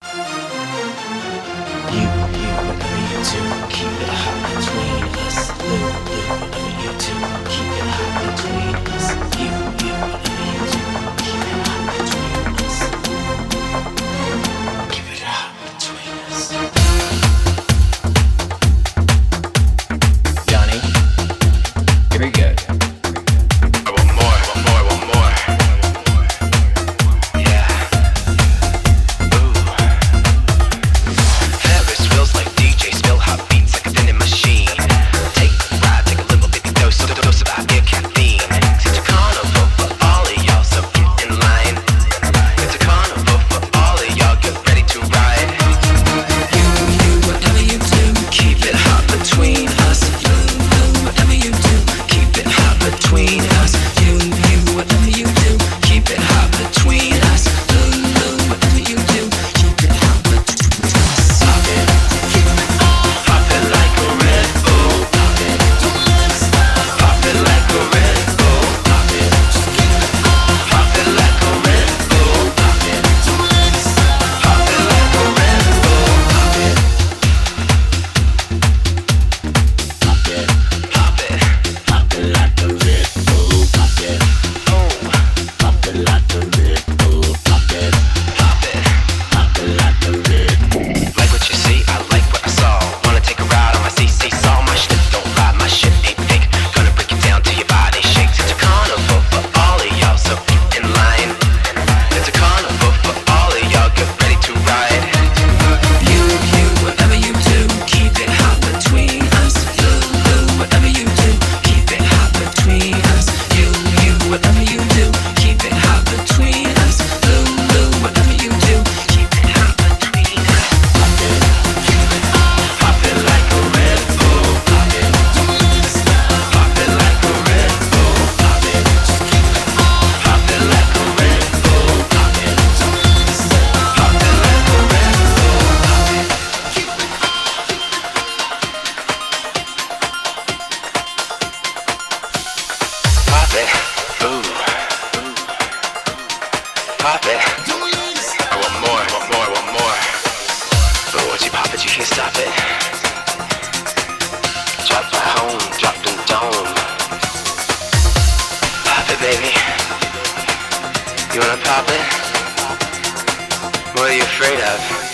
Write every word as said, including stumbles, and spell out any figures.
You, you, whatever you do, keep it hot between us. Lou, Lou, whatever you do, keep it hot between us. You, you, whatever you do, keep it hot between us. Keep it hot between us. Johnny, here we go. I want more, I want more, I want more. Yeah. Ooh. Ferris wheels like D J, spill hot beats like a vending machine. Take a ride, take a little bitty dose, dose, dose of our ear caffeine. It's a carnival for all of y'all, so get in line. It's a carnival for all of y'all, get ready to ride. You, you, whatever you do, keep it hot between us. You, you, whatever you do, keep it hot between us. You, you, whatever you do, keep it hot between us. You, you, whatever you do, keep it hot between us. Pop it, pop it like a Red Bull. Pop it, pop it like a Red Bull. Pop it, pop it like a Red Bull. Pop it, pop it like a Red Bull. Pop it, pop it, pop it, pop it like a Red Bull. Pop it, oh, pop it like a Red Bull. Pop it, pop it, pop it like a Red Bull. Like what you see, I like what I saw. Wanna take a ride on my C C saw. My shit don't lie, my shit ain't fake. Gonna break it down till your body shakes. It's a carnival for all of y'all, so get in line. It's a carnival for all of y'all, get ready to ride. You, you, whatever you do, keep it hot between us. You, you, whatever you do, keep it hot between us. You, you, whatever you do, keep it hot between us. You, you, whatever you do, keep it hot between us. Pop it, pop it like a Red Bull. Pop it, pop it like a Red Bull. Pop it, pop it like a Red Bull. Pop it, pop it like a Red Bull. Pop it. Pop it, ooh. Pop it. I want more, I want more, I want more. But once you pop it, you can't stop it. Drop by home, drop in dome. Pop it, baby. You wanna pop it? What are you afraid of?